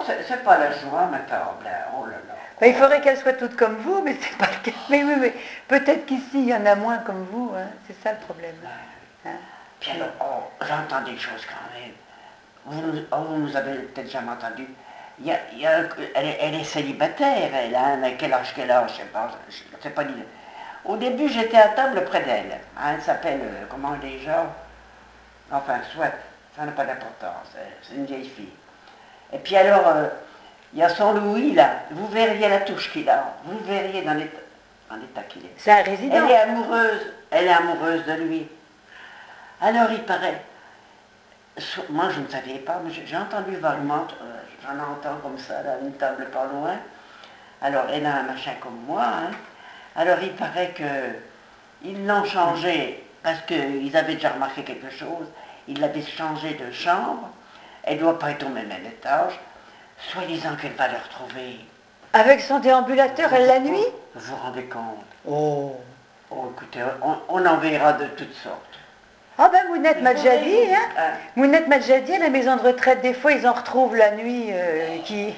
c'est pas la joie, ma table. Oh là là. Ben, il faudrait qu'elle soit toute comme vous, mais c'est pas le cas. Mais oui, mais peut-être qu'ici, il y en a moins comme vous, hein. C'est ça le problème. Hein. Puis alors, j'entends des choses quand même. Vous nous avez peut-être jamais entendu. Elle est célibataire, elle, hein, mais quel âge, je sais pas dire. Au début, j'étais à table près d'elle. Hein, elle s'appelle, comment déjà? Enfin, soit, ça n'a pas d'importance, c'est une vieille fille. Et puis alors, il y a son Louis là, vous verriez la touche qu'il a, vous verriez dans l'état qu'il est. C'est un résident. Elle est amoureuse de lui. Alors il paraît, moi je ne savais pas, mais j'ai entendu vaguement, j'en entends comme ça, là, une table pas loin. Alors elle a un machin comme moi, hein. Alors il paraît qu'ils l'ont changé, parce qu'ils avaient déjà remarqué quelque chose, ils l'avaient changé de chambre, elle ne doit pas être au même étage, soi-disant qu'elle va le retrouver. Avec son déambulateur, elle la nuit? Vous vous rendez compte? Oh. Oh, écoutez, on en verra de toutes sortes. Ah ben Mounette m'a déjà dit, hein. Mounette m'a déjà dit, à la maison de retraite, des fois, ils en retrouvent la nuit qui...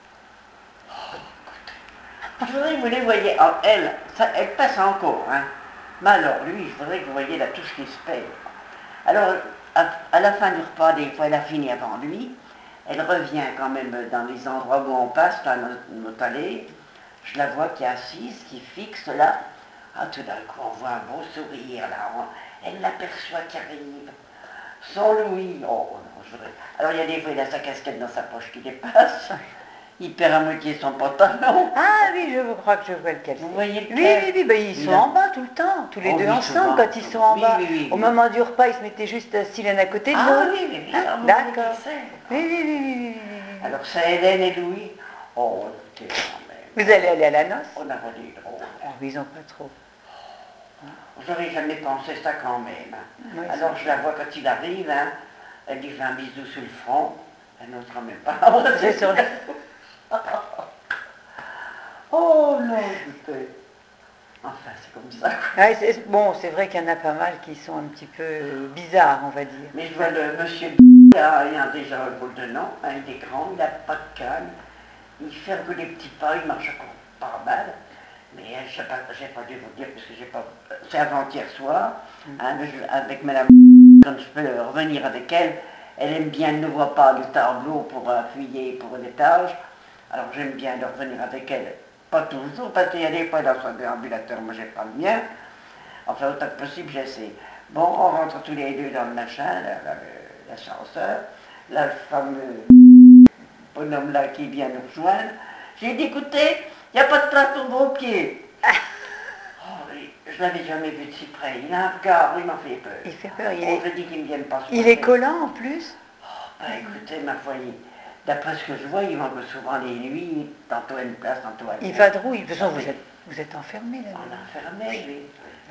Je voudrais que vous les voyiez. Alors, elle passe encore, hein. Mais alors, lui, je voudrais que vous voyiez la touche qui se paye. Alors, à la fin du repas, des fois, elle a fini avant lui. Elle revient quand même dans les endroits où on passe, dans notre allée. Je la vois qui est assise, qui fixe là. Ah, tout d'un coup, on voit un beau sourire là. Elle l'aperçoit qui arrive. Son Louis. Oh non, je voudrais. Alors, il y a des fois, il a sa casquette dans sa poche qui dépasse. Il perd à moitié son pantalon. Ah oui, je crois que je vois lequel c'est. Vous voyez lequel? Oui, ben, ils sont en bas tout le temps, tous les deux ensemble, quand ils sont en bas. Au moment du repas, ils se mettaient juste assis l'un à côté de l'autre. Oui. Hein? D'accord. Oui. Alors, c'est Hélène et Louis. Oh, écoutez, quand même. Vous allez aller à la noce? On a volé drôle. Oh, mais ils n'ont pas trop. J'aurais jamais pensé ça quand même. Oui, alors, je la vois quand il arrive, hein, elle lui fait un bisou sur le front. Elle n'osera même pas. C'est sur le... Oh non, écoutez. Enfin, c'est comme ça. Ouais, bon, c'est vrai qu'il y en a pas mal qui sont un petit peu bizarres, on va dire. Mais je vois le monsieur il a déjà un bol de nom, hein, il est grand, il n'a pas de canne, il fait un peu des petits pas, il marche encore pas mal. Mais je n'ai pas dû vous dire, parce que j'ai pas. C'est avant-hier soir, hein, avec madame, quand je peux revenir avec elle, elle aime bien, elle ne voit pas le tableau pour appuyer pour l'étage, alors j'aime bien de revenir avec elle. Pas toujours, parce qu'il y a des fois dans son déambulateur, moi j'ai pas le mien. Enfin, autant que possible, j'essaie. Bon, on rentre tous les deux dans le machin, l'ascenseur, là, le fameux bonhomme là qui vient nous rejoindre. J'ai dit, écoutez, il n'y a pas de place pour vos pieds. Oh, je l'avais jamais vu de si près. Il a un regard, il m'a fait peur. Il fait peur, je dis qu'il ne vienne pas se Il est collant en plus. Oh, écoutez, ma foi, d'après ce que je vois, il manque souvent les nuits, tantôt à une place, tantôt à une. Il va de roue, de toute façon, vous êtes enfermé là. On est enfermé, oui.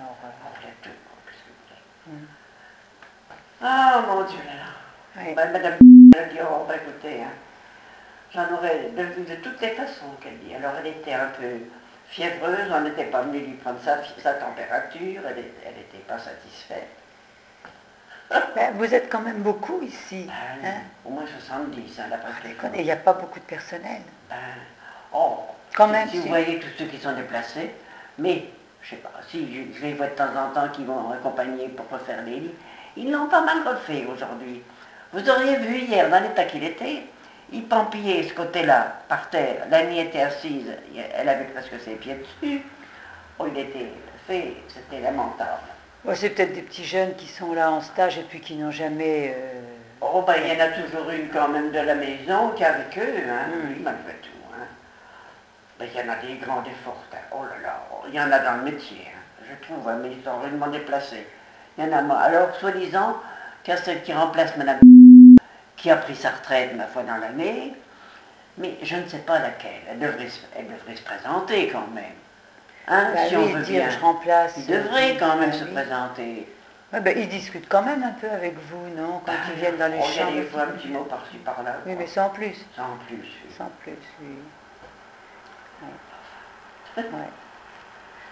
Ah, mon Dieu, là. Oui. Madame a dit, oh, écoutez, hein, j'en aurais de toutes les façons, qu'elle dit. Alors, elle était un peu fiévreuse, on n'était pas venu lui prendre sa température, elle n'était pas satisfaite. Ben, vous êtes quand même beaucoup ici. Ben, hein? Au moins 70, hein, d'après ce que il n'y a pas beaucoup de personnel. Ben, quand même, si vous voyez tous ceux qui sont déplacés, mais, je sais pas, si je les vois de temps en temps qui vont accompagner pour refaire les lits, ils l'ont pas mal refait aujourd'hui. Vous auriez vu hier, dans l'état qu'il était, il pampillait ce côté-là, par terre. L'amie était assise, elle avait presque ses pieds dessus. Oh, il était fait, c'était lamentable. Bon, c'est peut-être des petits jeunes qui sont là en stage et puis qui n'ont jamais... Oh, ben, il y en a toujours une quand même de la maison qui est avec eux, hein, oui, malgré tout. Hein. Ben, il y en a des grands, des forts. Hein. Oh là là, il y en a dans le métier, hein, je trouve, hein, mais ils sont rudement déplacés. Il y en a, alors, soi-disant, qu'il y a celle qui remplace madame qui a pris sa retraite, ma foi, dans l'année, mais je ne sais pas laquelle. Elle devrait se présenter quand même. Hein, bah si oui, on veut dire bien. je remplace. Il devrait quand même se présenter. Ouais, ben, ils discutent quand même un peu avec vous, non? Quand ils viennent dans les chambres. Il y a des fois un petit mot par-ci par-là. Oui, mais sans plus. Sans plus. Oui. Sans plus, oui. Ouais. Ouais.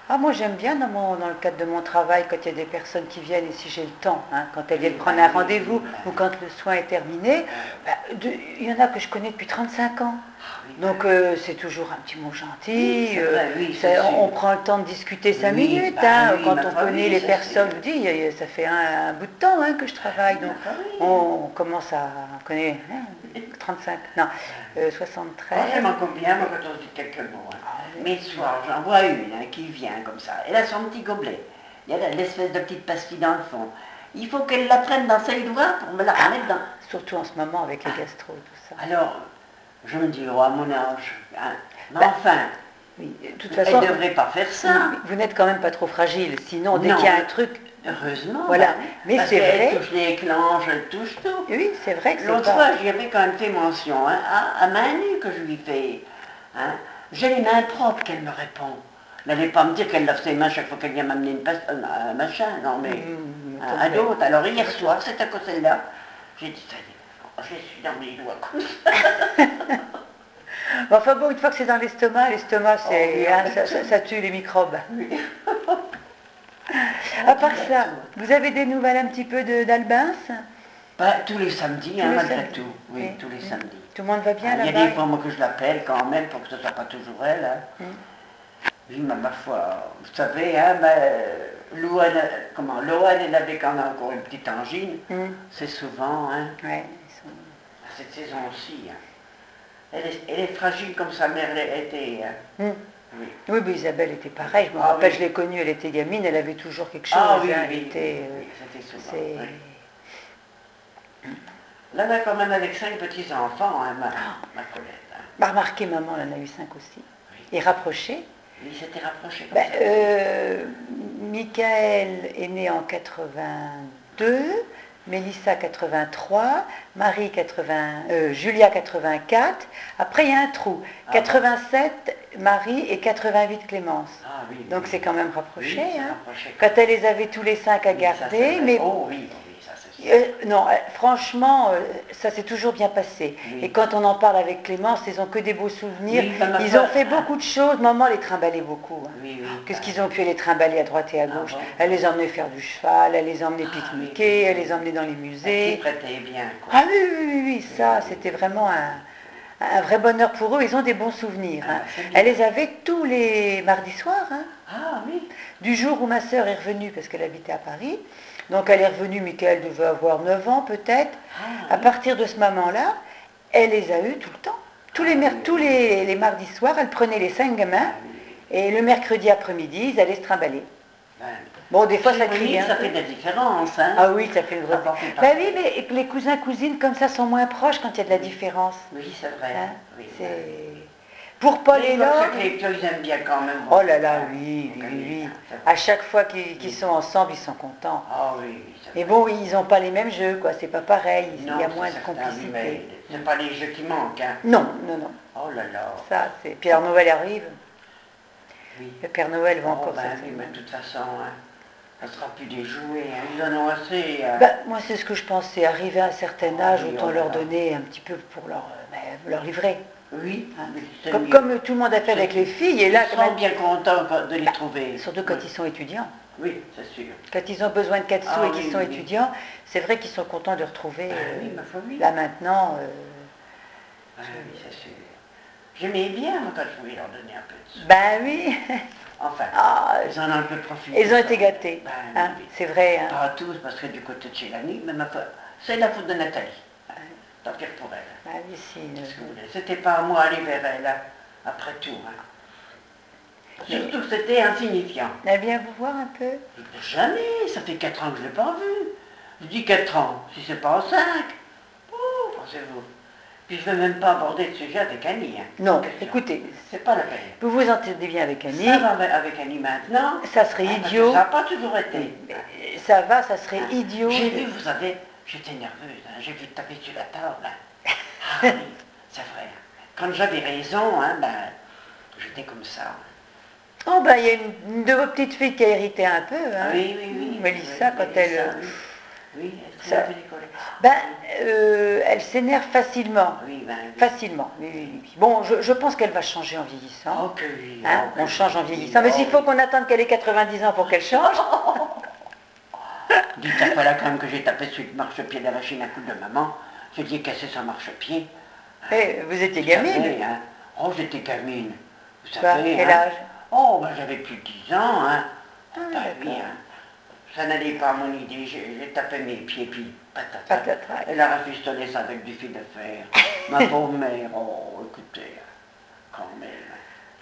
Ah, moi j'aime bien dans le cadre de mon travail, quand il y a des personnes qui viennent et si j'ai le temps, hein, quand elles viennent prendre un rendez-vous ou quand le soin est terminé, il y en a que je connais depuis 35 ans. Donc c'est toujours un petit mot gentil, on prend le temps de discuter 5 minutes, quand on connaît les personnes, je dis, ça fait un bout de temps que je travaille, donc on commence à connaître 35, non, 73. Ça m'en convient, moi, quand on dit quelques mots. Mais ce soir, j'en vois une qui vient comme ça. Elle a son petit gobelet. Il y a l'espèce de petite pastille dans le fond. Il faut qu'elle la prenne dans ses doigts pour me la remettre dans. Surtout en ce moment avec les gastro, tout ça. Alors, je me dis, oh, à mon âge, mais enfin, oui, de toute façon, elle ne devrait pas faire ça. Vous n'êtes quand même pas trop fragile, sinon dès qu'il y a un truc. Heureusement. Voilà. Mais c'est vrai. Elle touche les clenches, elle touche tout. Oui, c'est vrai que c'est l'autre fois, j'y avais quand même fait mention, à main nue que je lui fais. J'ai les mains propres, qu'elle me répond. Elle n'allait pas me dire qu'elle lave ses mains chaque fois qu'elle vient m'amener un machin, non mais à d'autres. Alors hier soir, c'est à cause de celle-là, j'ai dit, ça y est, je suis dans mes doigts comme ça. Enfin bon, une fois que c'est dans l'estomac, ça tue les microbes. Oui. À part ça, vous avez des nouvelles un petit peu d'Albins? Tous les samedis, malgré tout. Oui, tous les samedis. Tout le monde va bien là-bas? Il y a des fois moi que je l'appelle quand même pour que ce ne soit pas toujours elle. Oui, mais ma foi, vous savez, Louane, elle avait quand même encore une petite angine. C'est souvent, cette saison-ci. Elle est fragile comme sa mère était. Oui, mais Isabelle était pareille. Je me rappelle, je l'ai connue, elle était gamine, elle avait toujours quelque chose. C'était souvent. Là, on a quand même avec 5 petits-enfants, ma Colette. Remarquez, maman, elle en a eu 5 aussi. Et rapprochés. Oui, c'était rapproché comme ça. Michael est né en 82, Mélissa 83, Julia 84. Après, il y a un trou. 87, Marie et 88, Clémence. Donc c'est quand même rapproché. Rapproché. Quand elle les avait tous les 5 à garder. Ça, mais oui, ça c'est sûr. non, franchement, ça s'est toujours bien passé. Et quand on en parle avec Clémence, ils n'ont que des beaux souvenirs. Ils ont fait beaucoup de choses. Maman les trimballait beaucoup. Qu'est-ce qu'ils ont pu les trimballer à droite et à gauche? Elle les emmenait faire du cheval, elle les emmenait pique-niquer, elle les emmenait dans les musées. Ils prêtaient bien, quoi. Ah oui, ça, c'était vraiment un vrai bonheur pour eux. Ils ont des bons souvenirs. Elle les avait tous les mardis soirs. Ah oui. Du jour où ma sœur est revenue, parce qu'elle habitait à Paris. Donc elle est revenue, Michael devait avoir 9 ans peut-être. À partir de ce moment-là, elle les a eus tout le temps. Tous les mardis soirs, elle prenait les 5 gamins. Et le mercredi après-midi, ils allaient se trimballer. Bon, des fois, ça criait. Ça fait de la différence. Ah oui, ça fait une grosse différence. Oui, mais les cousins-cousines, comme ça, sont moins proches quand il y a de la différence. Oui, c'est vrai. Pour Paul et Laure. Ils aiment bien quand même. Oh là là, oui. À chaque fois qu'ils sont ensemble, ils sont contents. Ah oui. Mais bon, ils n'ont pas les mêmes jeux, quoi. C'est pas pareil. Il y a moins de complicité. C'est pas les jeux qui manquent. Non. Oh là là. Ça, c'est. Puis alors Noël arrive. Oui. Le Père Noël va encore oui, mais de toute façon, ça ne sera plus des jouets. Ils en ont assez. Moi, c'est ce que je pensais. Arriver à un certain âge, autant leur donner un petit peu pour leur livrer. Oui. Comme tout le monde a fait avec les filles. Et là, ils sont bien contents de les trouver. Surtout quand ils sont étudiants. Oui, c'est sûr. Quand ils ont besoin de 4 sous et qu'ils sont étudiants, c'est vrai qu'ils sont contents de retrouver. Là maintenant. Oui, c'est sûr. J'aimais bien quand je voulais leur donner un peu de sous. Oui. Enfin, ils en ont un peu profité. Ils ont été gâtés. C'est vrai. Pas tous, parce que du côté de chez Lani, mais c'est la faute de Nathalie. Tant pis pour elle. Oui, si. C'était pas à moi d'aller vers elle, après tout. Surtout que c'était insignifiant. Elle vient vous voir un peu? Jamais, ça fait 4 ans que je ne l'ai pas vue. Je dis 4 ans, si c'est pas en 5. Oh, pensez-vous. Puis je ne vais même pas aborder le sujet avec Annie. Non, écoutez. C'est pas la peine. Vous vous entendez bien avec Annie. Ça va avec Annie maintenant. Ça serait idiot. Ça n'a pas toujours été. Ça serait idiot. J'ai vu, vous savez, j'étais nerveuse. J'ai vu taper sur la table. Ah oui, c'est vrai. Quand j'avais raison, j'étais comme ça. Oh, il y a une de vos petites filles qui a hérité un peu. Oui. Mélissa, quand elle... Oui, est-ce Ça- qu'elle a fait des coliques? Ben, elle s'énerve facilement. Oui, ben oui. Facilement. Oui, oui, oui. Bon, je pense qu'elle va changer en vieillissant. Oh que oui, Hein, oh que on change en oui, vieillissant. Mais oh s'il faut oui. qu'on attende qu'elle ait 90 ans pour qu'elle change. Dites à là quand même que j'ai tapé sur le marchepied de la machine à coups de maman. J'ai dit casser son marchepied. Vous étiez Vous gamine. savez, hein. Oh, j'étais gamine. Vous Quoi, savez, quel hein. âge? Oh, ben j'avais plus de 10 ans, hein. Ah, Bah oui, d'accord. hein. Ça n'allait pas à mon idée. J'ai tapé mes pieds, puis patata. Patatras. Elle a rafistolé ça avec du fil de fer. Ma pauvre mère, oh, écoutez, quand même.